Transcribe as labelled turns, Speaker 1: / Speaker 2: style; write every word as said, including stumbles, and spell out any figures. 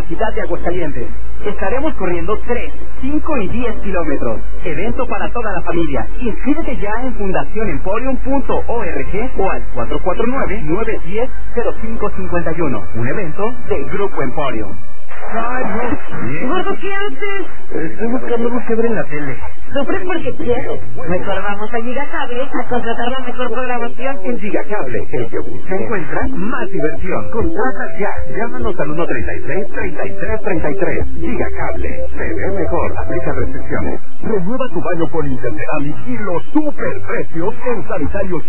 Speaker 1: capacidad de Aguascalientes. Estaremos corriendo tres, cinco y diez kilómetros. Evento para toda la familia. Inscríbete ya en fundación emporium punto org o al cuatro cuatro nueve, nueve uno cero, cero cinco cinco uno. Un evento del Grupo Emporium.
Speaker 2: Ay, no.
Speaker 3: Gordo, ¿qué haces?
Speaker 2: Estoy buscando algo que ver en la tele.
Speaker 3: Sufres porque quieres. Mejor vamos a Gigacable a contratar la mejor programación.
Speaker 2: En Gigacable, el que busca encuentra más diversión. Contrata ya. Llámanos al uno treinta y tres, treinta y tres treinta y tres. Gigacable. Se ve mejor. Aplica restricciones. Renueva tu baño con Interceramic y los super precios en sanitarios.